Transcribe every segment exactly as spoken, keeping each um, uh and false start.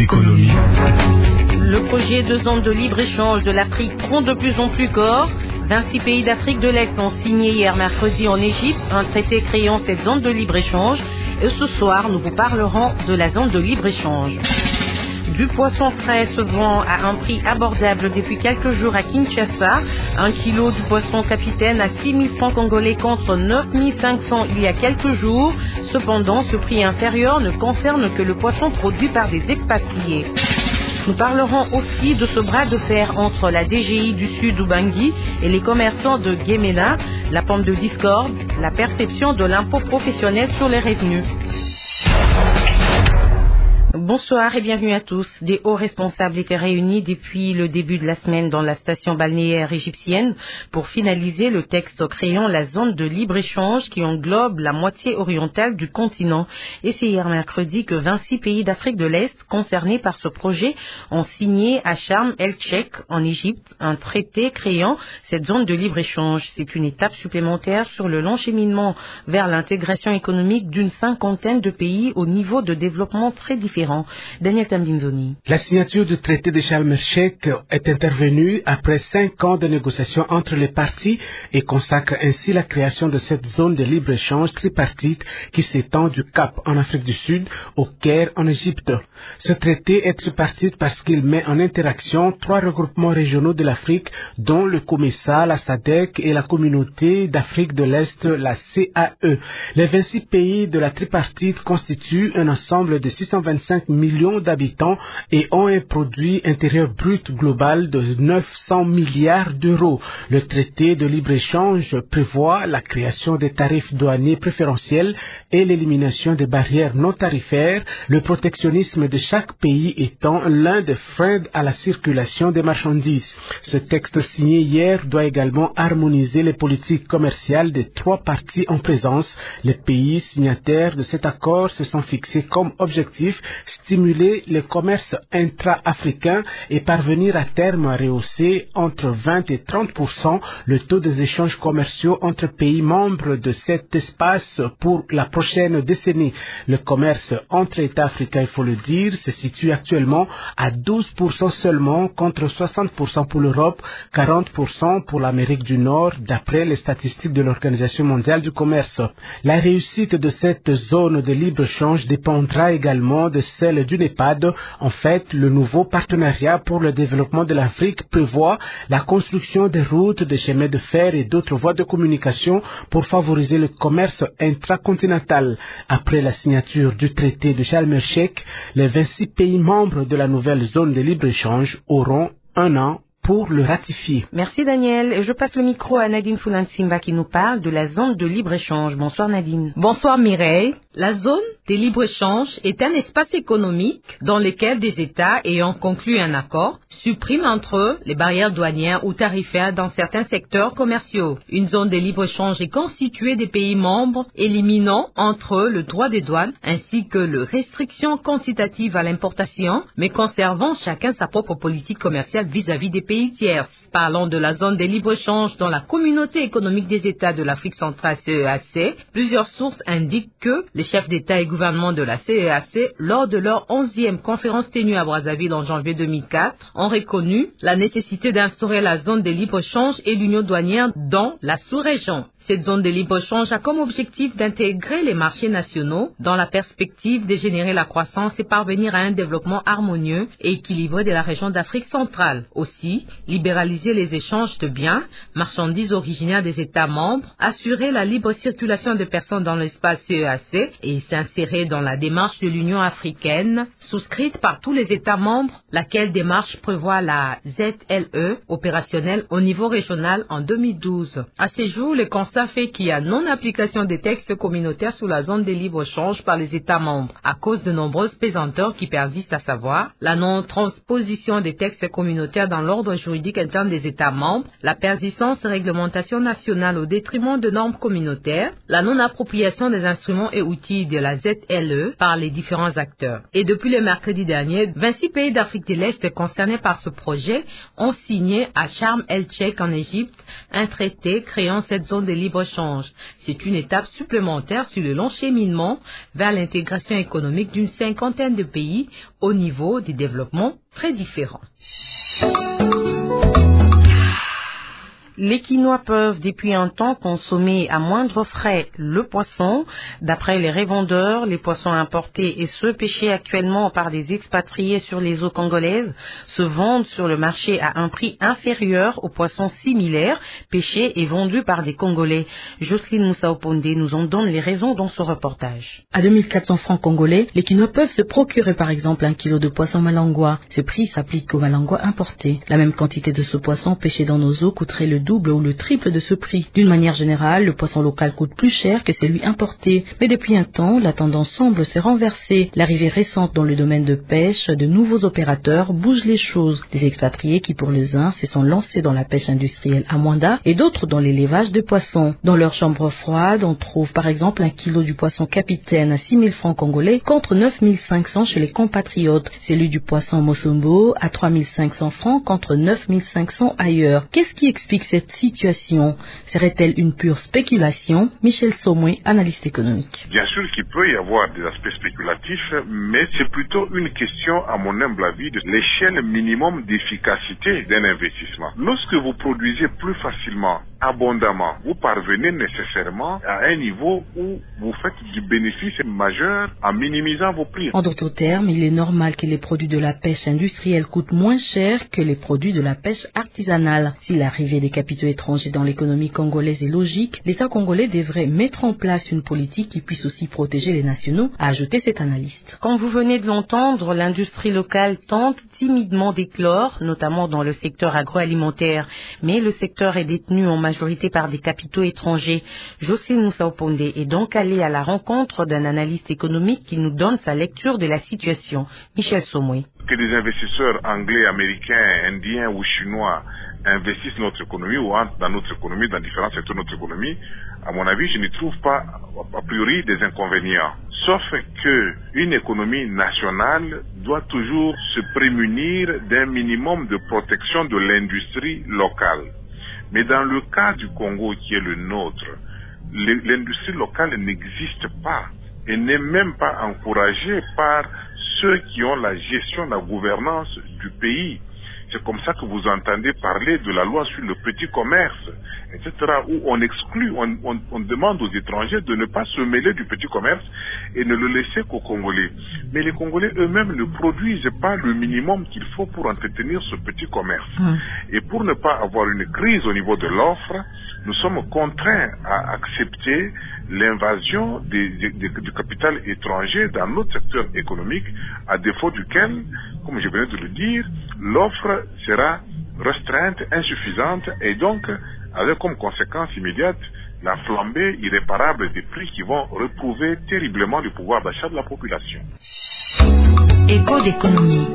Économie. Le projet de zone de libre-échange de l'Afrique prend de plus en plus corps. vingt-six pays d'Afrique de l'Est ont signé hier mercredi en Égypte un traité créant cette zone de libre-échange. Et ce soir, nous vous parlerons de la zone de libre-échange. Du poisson frais se vend à un prix abordable depuis quelques jours à Kinshasa. Un kilo du poisson capitaine à six mille francs congolais contre neuf mille cinq cents il y a quelques jours. Cependant, ce prix inférieur ne concerne que le poisson produit par des expatriés. Nous parlerons aussi de ce bras de fer entre la D G I du Sud Ubangui et les commerçants de Guémena, la pomme de discorde, la perception de l'impôt professionnel sur les revenus. Bonsoir et bienvenue à tous. Des hauts responsables étaient réunis depuis le début de la semaine dans la station balnéaire égyptienne pour finaliser le texte créant la zone de libre-échange qui englobe la moitié orientale du continent. Et c'est hier mercredi que vingt-six pays d'Afrique de l'Est concernés par ce projet ont signé à Sharm el-Sheikh en Égypte un traité créant cette zone de libre-échange. C'est une étape supplémentaire sur le long cheminement vers l'intégration économique d'une cinquantaine de pays au niveau de développement très différent. Daniel Tambinzoni. La signature du traité de Sharm el-Sheikh est intervenue après cinq ans de négociations entre les parties et consacre ainsi la création de cette zone de libre-échange tripartite qui s'étend du Cap en Afrique du Sud au Caire en Égypte. Ce traité est tripartite parce qu'il met en interaction trois regroupements régionaux de l'Afrique dont le COMESA, la SADC et la Communauté d'Afrique de l'Est, la C A E. Les vingt-six pays de la tripartite constituent un ensemble de six cent vingt-cinq millions d'habitants et ont un produit intérieur brut global de neuf cents milliards d'euros. Le traité de libre-échange prévoit la création des tarifs douaniers préférentiels et l'élimination des barrières non tarifaires, le protectionnisme de chaque pays étant l'un des freins à la circulation des marchandises. Ce texte signé hier doit également harmoniser les politiques commerciales des trois parties en présence. Les pays signataires de cet accord se sont fixés comme objectif stimuler le commerce intra-africain et parvenir à terme à rehausser entre vingt et trente pour cent le taux des échanges commerciaux entre pays membres de cet espace pour la prochaine décennie. Le commerce entre États africains, il faut le dire, se situe actuellement à douze pour cent seulement contre soixante pour cent pour l'Europe, quarante pour cent pour l'Amérique du Nord, d'après les statistiques de l'Organisation mondiale du commerce. La réussite de cette zone de libre-échange dépendra également de celle du NEPAD. En fait, le nouveau partenariat pour le développement de l'Afrique prévoit la construction de routes, de chemins de fer et d'autres voies de communication pour favoriser le commerce intracontinental. Après la signature du traité de Sharm el-Sheikh, les vingt-six pays membres de la nouvelle zone de libre-échange auront un an pour le ratifier. Merci Daniel. Et je passe le micro à Nadine Fulansimba qui nous parle de la zone de libre-échange. Bonsoir Nadine. Bonsoir Mireille. La zone de libre-échange est un espace économique dans lequel des États ayant conclu un accord suppriment entre eux les barrières douanières ou tarifaires dans certains secteurs commerciaux. Une zone de libre-échange est constituée des pays membres éliminant entre eux le droit des douanes ainsi que les restrictions quantitatives à l'importation, mais conservant chacun sa propre politique commerciale vis-à-vis des pays tiers. Parlons de la zone de libre-échange dans la communauté économique des États de l'Afrique centrale C E A C. Plusieurs sources indiquent que les chefs d'État et gouvernement de la C E A C, lors de leur onzième conférence tenue à Brazzaville en janvier deux mille quatre, ont reconnu la nécessité d'instaurer la zone de libre-échange et l'union douanière dans la sous-région. Cette zone de libre-échange a comme objectif d'intégrer les marchés nationaux dans la perspective de générer la croissance et parvenir à un développement harmonieux et équilibré de la région d'Afrique centrale. Aussi, libéraliser les échanges de biens, marchandises originaires des États membres, assurer la libre circulation des personnes dans l'espace C E A C et s'insérer dans la démarche de l'Union africaine, souscrite par tous les États membres, laquelle démarche prévoit la Z L E opérationnelle au niveau régional en deux mille douze. À ce jour, le constat fait qu'il y a non-application des textes communautaires sous la zone de libre-échange par les États membres, à cause de nombreuses pesanteurs qui persistent, à savoir la non-transposition des textes communautaires dans l'ordre juridique interne des États membres, la persistance de réglementations nationales au détriment de normes communautaires, la non-appropriation des instruments et outils de la Z L E par les différents acteurs. Et depuis le mercredi dernier, vingt-six pays d'Afrique de l'Est concernés par ce projet ont signé à Sharm el-Sheikh en Égypte un traité créant cette zone de libre-échange. C'est une étape supplémentaire sur le long cheminement vers l'intégration économique d'une cinquantaine de pays au niveau des développements très différents. Les Quinois peuvent depuis un temps consommer à moindre frais le poisson. D'après les revendeurs, les poissons importés et ceux pêchés actuellement par des expatriés sur les eaux congolaises se vendent sur le marché à un prix inférieur aux poissons similaires pêchés et vendus par des Congolais. Jocelyne Moussa-Oponde nous en donne les raisons dans ce reportage. À deux mille quatre cents francs congolais, les Quinois peuvent se procurer par exemple un kilo de poisson malangua. Ce prix s'applique aux malangua importés. La même quantité de ce poisson pêché dans nos eaux coûterait le double ou le triple de ce prix. D'une manière générale, le poisson local coûte plus cher que celui importé. Mais depuis un temps, la tendance semble se renverser. L'arrivée récente dans le domaine de pêche de nouveaux opérateurs bouge les choses. Des expatriés qui, pour les uns, se sont lancés dans la pêche industrielle à Mwanda et d'autres dans l'élevage de poissons. Dans leur chambre froide, on trouve par exemple un kilo du poisson capitaine à six mille francs congolais contre neuf mille cinq cents chez les compatriotes. Celui du poisson Mosombo à trois mille cinq cents francs contre neuf mille cinq cents ailleurs. Qu'est-ce qui explique cette situation? Serait-elle une pure spéculation? Michel Somoué, analyste économique. Bien sûr qu'il peut y avoir des aspects spéculatifs, mais c'est plutôt une question, à mon humble avis, de l'échelle minimum d'efficacité d'un investissement. Lorsque vous produisez plus facilement, abondamment, vous parvenez nécessairement à un niveau où vous faites du bénéfice majeur en minimisant vos prix. En d'autres termes, il est normal que les produits de la pêche industrielle coûtent moins cher que les produits de la pêche artisanale. Si l'arrivée des capitaux étrangers dans l'économie congolaise est logique, l'État congolais devrait mettre en place une politique qui puisse aussi protéger les nationaux, a ajouté cet analyste. Comme vous venez de l'entendre, l'industrie locale tente timidement d'éclore, notamment dans le secteur agroalimentaire, mais le secteur est détenu en majorité par des capitaux étrangers. Jocelyne Moussa-Oponde est donc allée à la rencontre d'un analyste économique qui nous donne sa lecture de la situation. Michel Somoué. Que des investisseurs anglais, américains, indiens ou chinois investissent notre économie ou entrent dans notre économie, dans différents secteurs de notre économie, à mon avis, je ne trouve pas, a priori, des inconvénients. Sauf que une économie nationale doit toujours se prémunir d'un minimum de protection de l'industrie locale. Mais dans le cas du Congo qui est le nôtre, l'industrie locale n'existe pas et n'est même pas encouragée par ceux qui ont la gestion, la gouvernance du pays. C'est comme ça que vous entendez parler de la loi sur le petit commerce, et cetera, où on exclut, on, on, on demande aux étrangers de ne pas se mêler du petit commerce et ne le laisser qu'aux Congolais. Mais les Congolais eux-mêmes ne produisent pas le minimum qu'il faut pour entretenir ce petit commerce. Mmh. Et pour ne pas avoir une crise au niveau de l'offre, nous sommes contraints à accepter l'invasion des, des, des, du capital étranger dans notre secteur économique, à défaut duquel, comme je venais de le dire, l'offre sera restreinte, insuffisante, et donc avec comme conséquence immédiate la flambée irréparable des prix qui vont retrouver terriblement le pouvoir d'achat de la population. Écho d'économie.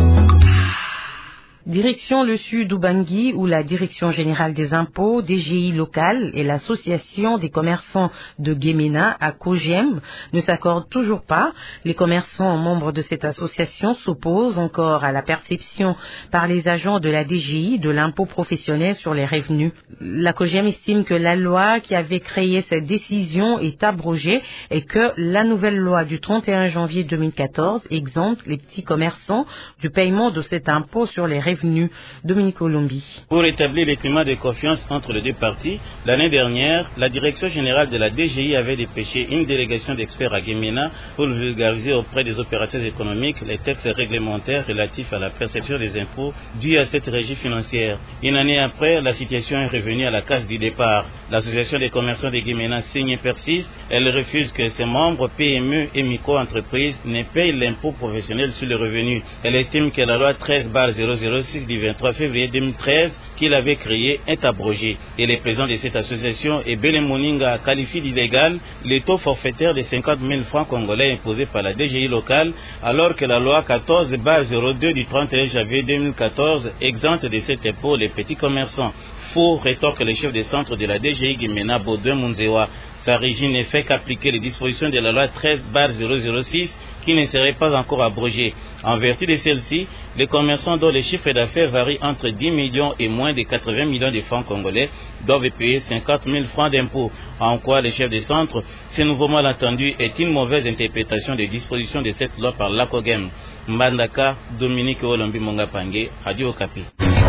Direction le sud d'Ubangui, où la Direction générale des impôts, D G I locale et l'association des commerçants de Guémena à Kogem ne s'accordent toujours pas. Les commerçants membres de cette association s'opposent encore à la perception par les agents de la D G I de l'impôt professionnel sur les revenus. La Kogem estime que la loi qui avait créé cette décision est abrogée et que la nouvelle loi du trente et un janvier deux mille quatorze exempte les petits commerçants du paiement de cet impôt sur les revenus. Dominique Olombi. Pour établir le climat de confiance entre les deux parties, l'année dernière, la Direction générale de la D G I avait dépêché une délégation d'experts à Guémena pour vulgariser auprès des opérateurs économiques les textes réglementaires relatifs à la perception des impôts dus à cette régie financière. Une année après, la situation est revenue à la case du départ. L'association des commerçants de Guémena signe et persiste. Elle refuse que ses membres P M E et micro-entreprises ne payent l'impôt professionnel sur les revenus. Elle estime que la loi treize barre zéro zéro six du vingt-trois février deux mille treize qu'il avait créée est abrogée. Et le président de cette association, Ebele Moninga, qualifie d'illégal les taux forfaitaires de cinquante mille francs congolais imposés par la D G I locale, alors que la loi quatorze barre zéro deux du trente et un janvier deux mille quatorze exempte de cet impôt les petits commerçants. Faux, rétorque le chef de centre de la D G I Guémena, Baudouin Munzewa. Sa régie ne fait qu'appliquer les dispositions de la loi treize barre zéro zéro six qui ne seraient pas encore abrogées. En vertu de celle-ci, les commerçants dont les chiffres d'affaires varient entre dix millions et moins de quatre-vingts millions de francs congolais doivent payer cinquante mille francs d'impôts. En quoi le chef de centre, ce nouveau malentendu est une mauvaise interprétation des dispositions de cette loi par l'Acogem. Mbandaka, Dominique Olombi Mongapangue, Radio Okapi.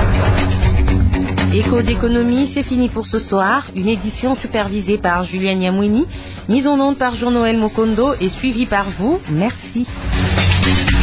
Écho d'économie, c'est fini pour ce soir. Une édition supervisée par Julien Niamouini, mise en onde par Jean-Noël Mokondo et suivie par vous. Merci.